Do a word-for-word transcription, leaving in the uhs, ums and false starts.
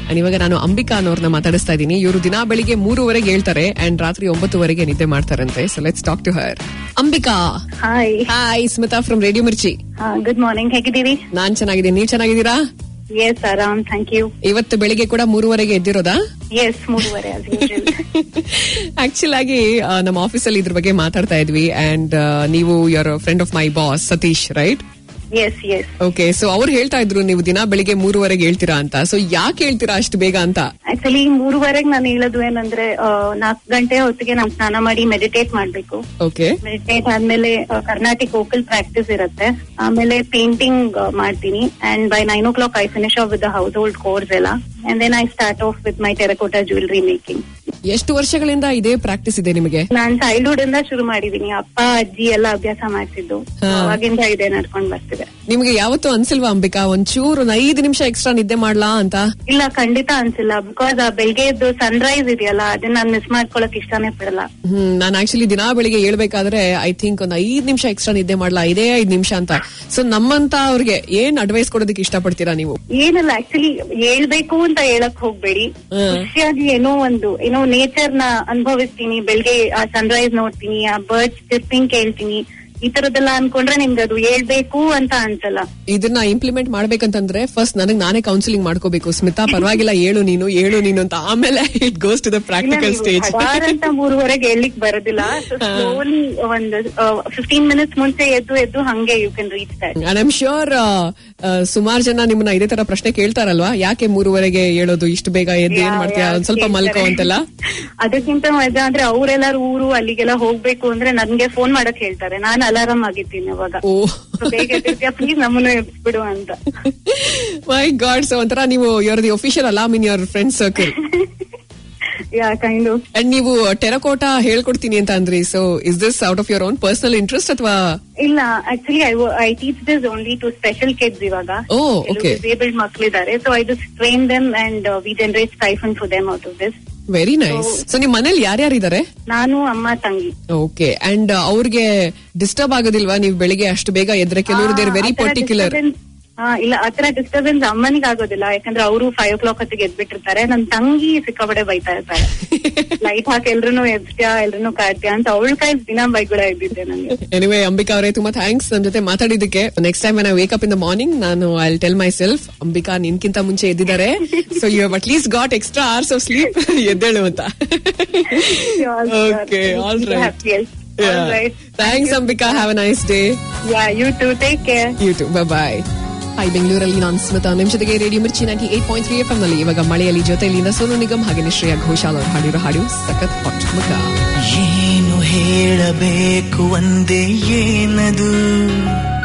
And ಇವಾಗ ನಾನು ಅಂಬಿಕಾ ಅನ್ನೋರ್ನ ಮಾತಾಡಿಸ್ತಾ ಇದ್ದೀನಿ. ಇವರು ದಿನ ಬೆಳಿಗ್ಗೆ ಮೂರುವರೆಗೆ ಹೇಳ್ತಾರೆ ಅಂಡ್ ರಾತ್ರಿ ಒಂಬತ್ತುವರೆಗೆ ನಿದ್ದೆ ಮಾಡ್ತಾರಂತೆ. So let's talk to her. Ambika. Hi. Hi. Smita from radio Mirchi. Good morning, ಹೇಗಿದ್ದೀರಿ? ನಾನ್ ಚೆನ್ನಾಗಿದ್ದೀನಿ, ನೀವ್ ಚೆನ್ನಾಗಿದ್ದೀರಾ? ಎಸ್, ಆರಾಮ್, ಥ್ಯಾಂಕ್ ಯು. ಇವತ್ತು ಬೆಳಿಗ್ಗೆ ಕೂಡ ಮೂರುವರೆಗೆ ಎದ್ದಿರೋದಾ? ಎಸ್, ಮೂರುವರೆ. ಆಕ್ಚುಲ್ ಆಗಿ ನಮ್ಮ ಆಫೀಸಲ್ಲಿ ಇದ್ರ ಬಗ್ಗೆ ಮಾತಾಡ್ತಾ ಇದ್ವಿ ಅಂಡ್ ನೀವು your friend of my boss Satish, right? Yes yes. Okay, so ಅವ್ರು ಹೇಳ್ತಾ ಇದ್ರು ನೀವು ದಿನ ಬೆಳಿಗ್ಗೆ ಮೂರುವರೆಗೆ ಹೇಳ್ತೀರಾ ಅಂತ. ಸೊ ಯಾಕೆ ಹೇಳ್ತೀರಾ ಅಷ್ಟು ಬೇಗ ಅಂತ? ಆಕ್ಚುಲಿ ಮೂರುವರೆಗೆ ನಾನು ಹೇಳೋದು ಏನಂದ್ರೆ ನಾಲ್ಕು ಗಂಟೆ ಹೊತ್ತಿಗೆ ನಾನು ಸ್ನಾನ ಮಾಡಿ ಮೆಡಿಟೇಟ್ ಮಾಡ್ಬೇಕು. ಓಕೆ. ಮೆಡಿಟೇಟ್ ಆದ್ಮೇಲೆ ಕರ್ನಾಟಿಕ್ ವೋಕಲ್ ಪ್ರಾಕ್ಟೀಸ್ ಇರುತ್ತೆ. ಆಮೇಲೆ ಪೇಂಟಿಂಗ್ ಮಾಡ್ತೀನಿ and by nine o'clock I finish off with the household chores ಎಲ್ಲ and then I start off with my terracotta jewellery making. ಎಷ್ಟು ವರ್ಷಗಳಿಂದ ಇದೇ ಪ್ರಾಕ್ಟೀಸ್ ಇದೆ ನಿಮಗೆ? ನಾನ್ ಚೈಲ್ಡ್ಹುಡ್ ಇಂದ ಶುರು ಮಾಡಿದೀನಿ. ಅಪ್ಪ ಅಜ್ಜಿ ಎಲ್ಲ ಅಭ್ಯಾಸ ಮಾಡ್ತಿದ್ದು, ಅವಾಗಿಂದ ಇದೇ ನಡ್ಕೊಂಡ್ ಬರ್ತಿದೆ. ನಿಮ್ಗೆ ಯಾವತ್ತೂ ಅನ್ಸಿಲ್ವಾ ಅಂಬಿಕಾ ಒಂಚೂರು ಒಂದ್ ಐದು ನಿಮಿಷ ಎಕ್ಸ್ಟ್ರಾ ನಿದ್ದೆ ಮಾಡ್ಲಾ ಅಂತ? ಇಲ್ಲ, ಖಂಡಿತ ಅನ್ಸಿಲ್ಲ. ಬಿಕಾಸ್ ಆ ಬೆಳಿಗ್ಗೆ ಎದ್ದು ಸನ್ ರೈಸ್ ಇದೆಯಲ್ಲ, ಅದನ್ನ ನಾನ್ ಮಿಸ್ ಮಾಡ್ಕೊಳಕ್ ಇಷ್ಟನೇ ಪಡಲ್ಲ. ಹ್ಮ್ ನಾನ್ ಆಕ್ಚುಲಿ ದಿನಾ ಬೆಳಿಗ್ಗೆ ಹೇಳ್ಬೇಕಾದ್ರೆ ಐ ಥಿಂಕ್ ಒಂದ್ ಐದ್ ನಿಮಿಷ ಎಕ್ಸ್ಟ್ರಾ ನಿದ್ದೆ ಮಾಡ್ಲಾ, ಇದೇ ಐದ್ ನಿಮಿಷ ಅಂತ. ಸೊ ನಮ್ಮಂತ ಅವ್ರಿಗೆ ಏನ್ ಅಡ್ವೈಸ್ ಕೊಡೋದಕ್ಕೆ ಇಷ್ಟ ಪಡ್ತೀರಾ ನೀವು? ಏನಲ್ಲ, ಆಕ್ಚುಲಿ ಹೇಳ್ಬೇಕು ಅಂತ ಹೇಳಕ್ ಹೋಗ್ಬೇಡಿ. ಖುಷಿಯಾಗಿ ಏನೋ ಒಂದು ಏನೋ ನೇಚರ್ ನ ಅನುಭವಿಸ್ತೀನಿ. ಬೆಳಿಗ್ಗೆ ಆ ಸನ್ ರೈಸ್ ನೋಡ್ತೀನಿ, ಆ ಬರ್ಡ್ಸ್ ಚಿರ್ಪಿಂಗ್ ಕೇಳ್ತೀನಿ. ಈ ತರದೆಲ್ಲ ಅನ್ಕೊಂಡ್ರೆ ನಿಮ್ಗೆ ಅದು ಹೇಳ್ಬೇಕು ಅಂತ ಅನ್ಸಲ್ಲ. ಇದನ್ನ ಇಂಪ್ಲಿಮೆಂಟ್ ಮಾಡ್ಬೇಕಂತಂದ್ರೆ ಫಸ್ಟ್ ನನಗ್ ನಾನೇ ಕೌನ್ಸಿಲಿಂಗ್ ಮಾಡ್ಕೋಬೇಕು. ಸ್ಮಿತಾ ಪರವಾಗಿಲ್ಲ, ಹೇಳು ನೀನು ಹೇಳು ನೀನು ಅಂತ. ಆಮೇಲೆ it goes to the practical stage. ಅಂತ ಮೂರುವರೆಗೆ ಹೇಳಲಿಕ್ಕೆ ಬರೋದಿಲ್ಲ. ಸ್ಲೋಲಿ ಒಂದು ಫಿಫ್ಟೀನ್ ಮಿನಿಟ್ಸ್ ಮುಂಚೆ ಎದ್ದು ಎದ್ದು ಹಂಗೆ you can reach that. I am sure ಸುಮಾರು ಜನ ನಿಮ್ಮನ್ನ ಇದೇ ತರ ಪ್ರಶ್ನೆ ಕೇಳ್ತಾರಲ್ವಾ, ಯಾಕೆ ಮೂರುವರೆಗೆ ಹೇಳೋದು, ಇಷ್ಟು ಬೇಗ ಎದ್ದು ಏನ್ ಮಾಡ್ತೀಯಾ, ಒಂದ್ ಸ್ವಲ್ಪ ಮಲ್ಕೋ ಅಂತೆಲ್ಲ. ಅದಕ್ಕಿಂತ ಮಜಾ ಅಂದ್ರೆ ಅವ್ರೆಲ್ಲಾರು ಊರು ಅಲ್ಲಿಗೆಲ್ಲ ಹೋಗ್ಬೇಕು ಅಂದ್ರೆ ನನ್ಗೆ ಫೋನ್ ಮಾಡಕ್ ಹೇಳ್ತಾರೆ. ನಾನು ಅಲಾರಾಮ್ ಆಗಿದ್ದೀನಿ ಅವಾಗ, ಬೇಗ ಎದ್ದಿರ್ತೀಯ ಪ್ಲೀಸ್ ನಮ್ಮನ್ನು ಎಬ್ಬಿಡು ಅಂತ. ಮೈ ಗಾಡ್. ಸೊ ಒಂಥರ ನೀವು your the official alarm in your friend circle. Yeah, kind of. And ನೀವು ಟೆರಕೋಟಾ ಹೇಳ್ಕೊಡ್ತೀನಿ ಅಂತ ಅಂದ್ರಿ. So is this out of your own personal interest ಅಥವಾ? ಇಲ್ಲ, actually I I teach this only to special kids. ಇವಾಗ disabled ಮಕ್ಕಳಿದ್ದಾರೆ. So I just train them and we generate stipend for them out of this. Very nice. So ನಿಮ್ ಮನೇಲಿ ಯಾರ್ಯಾರಿದ್ದಾರೆ? ನಾನು, ಅಮ್ಮ, ತಂಗಿ. ಓಕೆ. ಅಂಡ್ ಅವ್ರಿಗೆ ಡಿಸ್ಟರ್ಬ್ ಆಗೋದಿಲ್ವಾ ನೀವು ಬೆಳಿಗ್ಗೆ ಅಷ್ಟು ಬೇಗ ಎದ್ರೆ? ಕೆಲವರು ದೇರ್ ವೆರಿ ಪರ್ಟಿಕ್ಯುಲರ್. ಇಲ್ಲ, ಆತರ ಡಿಸ್ಟರ್ಬೆನ್ಸ್ ಅಮ್ಮನಿಗೆ ಆಗೋದಿಲ್ಲ. ಯಾಕಂದ್ರೆ ಅವರು ಫೈವ್ ಓ ಕ್ಲಾಕ್ ಹೊತ್ತಿಗೆ ಎದ್ಬಿಟ್ಟಿರ್ತಾರೆ. ನನ್ ತಂಗಿ ಸಿಕ್ಕಾಪಡೆ ಬೈತಾ ಇರ್ತಾರೆ, ಲೈಟ್ ಹಾಕಿ ಎಲ್ರು ಎದ್ತ್ಯಾ ಎಲ್ರು ಕಾಡ್ತ್ಯಾ ಅಂತ. ಅವಳ ಕೈ ದಿನ ಬೈಗುಳ ಇದ್ದಿದ್ದೆ ನಂಗೆ. ಎನಿವೇ ಅಂಬಿಕಾ ಅವರೇ, ತುಂಬಾ ಥ್ಯಾಂಕ್ಸ್ ನಮ್ ಜೊತೆ ಮಾತಾಡಿದಕ್ಕೆ. Next time I wake up in the morning ನಾನು I tell myself Ambika ನಿನ್ಕಿಂತ ಮುಂಚೆ ಎದ್ದಿದ್ದಾರೆ. So you have at least got extra hours of sleep. ಎದ್ದೇಳು ಅಂತ. Okay, all right. Thanks Ambika. Have a nice day. Yeah, you too. Take care. You too. Bye bye. Hi, ಬೆಂಗಳೂರಲ್ಲಿ ನಾನು ಸ್ಮಿತಾ, ನಿಮ್ ಜೊತೆಗೆ radio Mirchi ninety eight point three F M ನಲ್ಲಿ. ಇವಾಗ ಮಳೆಯಲ್ಲಿ ಜೊತೆಯಲ್ಲಿಂದ ಸೋನು ನಿಗಮ್ ಹಾಗೆ ಶ್ರೇಯಾ ಘೋಷಾಲ್ ಅವರು ಹಾಡಿರೋ ಹಾಡು ಸಖತ್ ಹಾಟ್ ಮಗ. ಏನು ಹೇಳಬೇಕು ಒಂದೇ ಏನದು